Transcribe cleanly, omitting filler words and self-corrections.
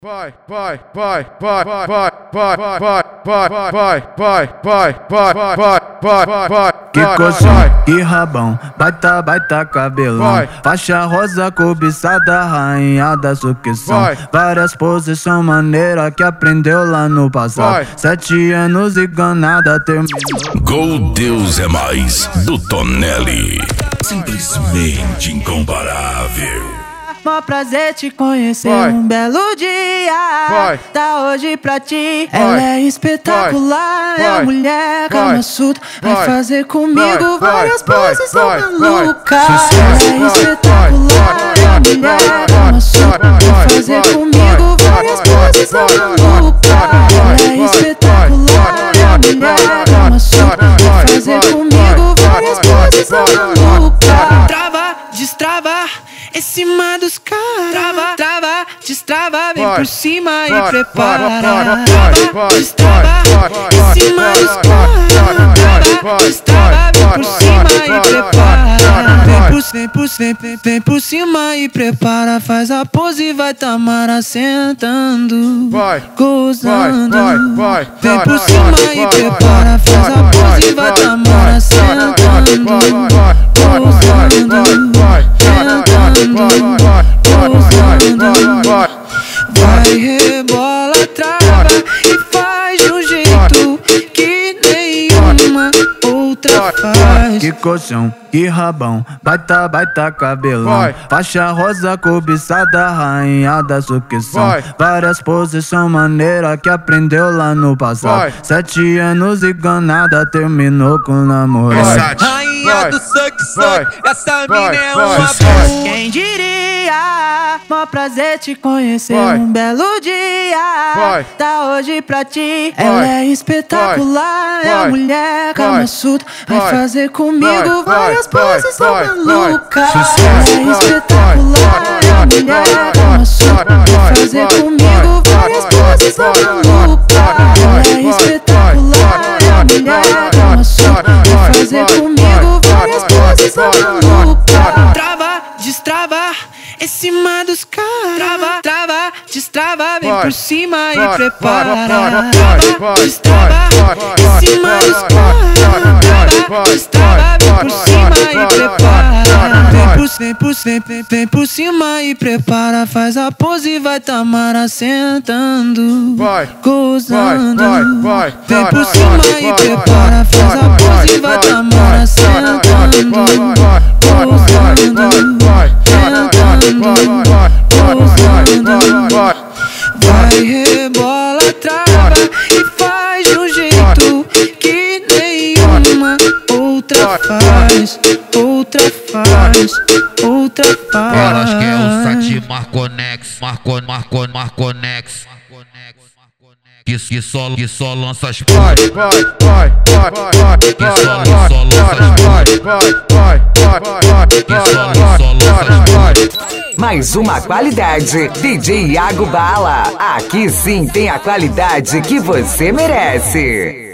Vai, que coxão, que rabão, baita cabelão. Faixa rosa cobiçada, rainha da sucção. Várias posições maneiras que aprendeu lá no passado. 7 anos e ganada terminou. Gol Deus é mais, do Tonelli. Simplesmente incomparável. Mó prazer te conhecer, um belo dia tá hoje pra ti. Ela é espetacular, é a mulher Kama Sutra. Vai fazer comigo várias poses malucas. Ela é espetacular, é a mulher Kama Sutra. Vai fazer comigo várias poses malucas. Ela é espetacular, é a mulher Kama Sutra. Vai fazer comigo várias poses malucas. Trava, destrava em cima dos caras, trava, destrava, vem por cima e prepara. Trava, destrava, em cima dos caras, trava, destrava, vem por cima e prepara. Vem por cima e prepara, faz a pose e vai Tamara sentando, gozando. Vem por cima e prepara, faz a pose e vai Tamara sentando, gozando. Vai, rebola, trava e faz de um jeito que nenhuma outra faz. Que coxão, que rabão, baita cabelão. Faixa rosa cobiçada, rainha da sucção. Várias posições maneiras que aprendeu lá no passado. 7 anos e ganada terminou com namorado. Rainha do suck, essa mina é uma boa. Quem diria, mó prazer te conhecer, um belo dia tá hoje pra ti. Ela é espetacular, é a mulher Kama Sutra. Vai fazer comigo várias poses malucas. Ela é espetacular, é a mulher Kama Sutra. Vai fazer comigo várias poses malucas. Ela é espetacular, é a mulher Kama Sutra. Vai fazer comigo várias poses malucas. Trava, destrava em cima dos caras, trava, destrava, vem por cima e prepara. Trava, destrava em cima dos caras, trava, destrava, vem por cima e prepara. Vem por cima e prepara, faz a pose e vai Tamara sentando, gozando. Vem por cima e prepara, faz a pose e vai Tamara sentando, gozando. Vai, rebola, trava e faz de um jeito que nenhuma outra faz. Elas querem o Sati Marconex, Marconex. Que só lança as poses. Que só lança as poses. Mais uma qualidade, DJ Iago Bala. Aqui sim tem a qualidade que você merece.